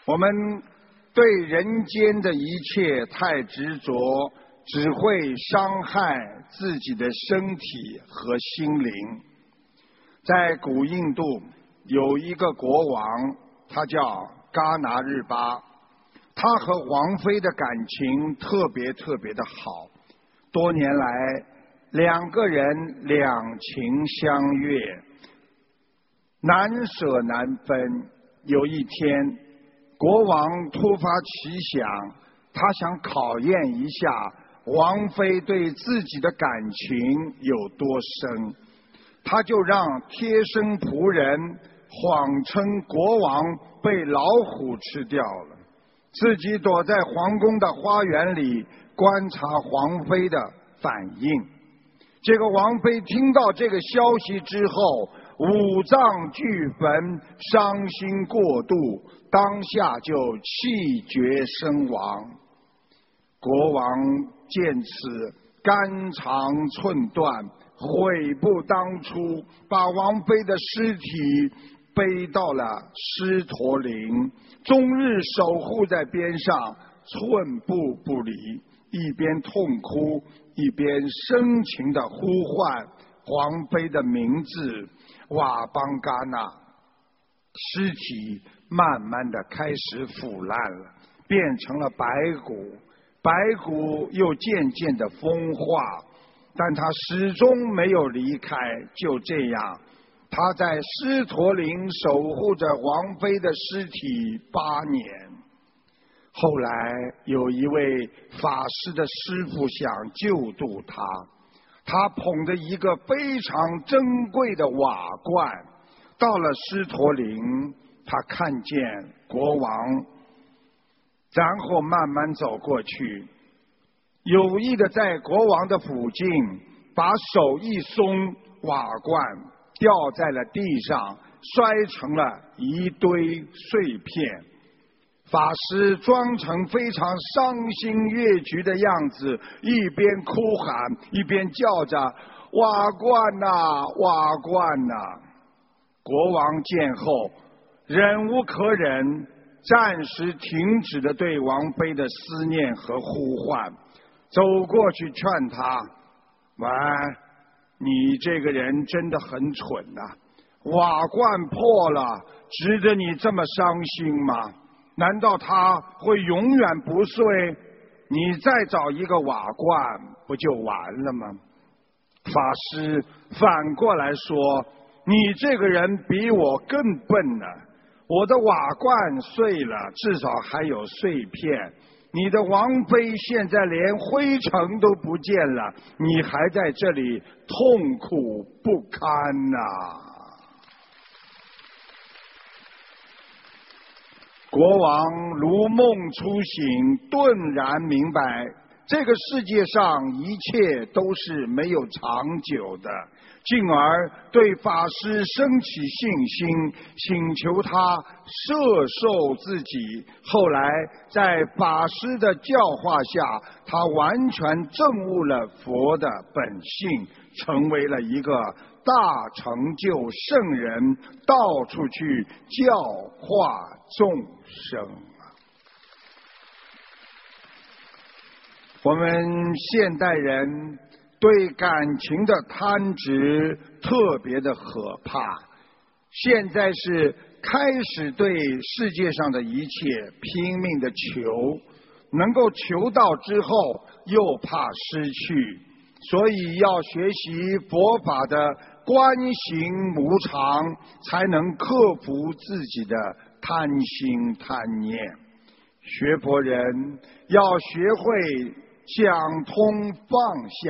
我们对人间的一切太执着，只会伤害自己的身体和心灵。在古印度有一个国王，他叫嘎拿日巴，他和王妃的感情特别的好，多年来两个人两情相悦，难舍难分。有一天，国王突发奇想，他想考验一下王妃对自己的感情有多深，他就让贴身仆人谎称国王被老虎吃掉了，自己躲在皇宫的花园里观察皇妃的反应。这个王妃听到这个消息之后，五脏俱焚，伤心过度，当下就气绝身亡。国王见此，肝肠寸断，悔不当初，把王妃的尸体背到了狮驼岭，终日守护在边上，寸步不离，一边痛哭，一边深情地呼唤皇妃的名字瓦邦嘎纳。尸体慢慢地开始腐烂了，变成了白骨，白骨又渐渐地风化，但他始终没有离开。就这样，他在狮驼岭守护着王妃的尸体8年。后来有一位法师的师父想救度他，他捧着一个非常珍贵的瓦罐，到了狮驼岭，他看见国王，然后慢慢走过去，有意的在国王的附近把手一松，瓦罐掉在了地上，摔成了一堆碎片。法师装成非常伤心悦局的样子，一边哭喊一边叫着瓦罐呐，瓦罐呐。国王见后忍无可忍，暂时停止了对王妃的思念和呼唤，走过去劝他：喂，你这个人真的很蠢呐，瓦罐破了，值得你这么伤心吗？难道它会永远不碎？你再找一个瓦罐不就完了吗？法师反过来说，你这个人比我更笨呢，我的瓦罐碎了，至少还有碎片，你的王妃现在连灰尘都不见了，你还在这里痛苦不堪呐。国王如梦初醒，顿然明白，这个世界上一切都是没有长久的，进而对法师升起信心，请求他摄受自己。后来在法师的教化下，他完全证悟了佛的本性，成为了一个大成就圣人，到处去教化众生。我们现代人对感情的贪执特别的可怕，现在是开始对世界上的一切拼命的求，能够求到之后又怕失去，所以要学习佛法的观行无常，才能克服自己的贪心贪念。学佛人要学会讲通放下。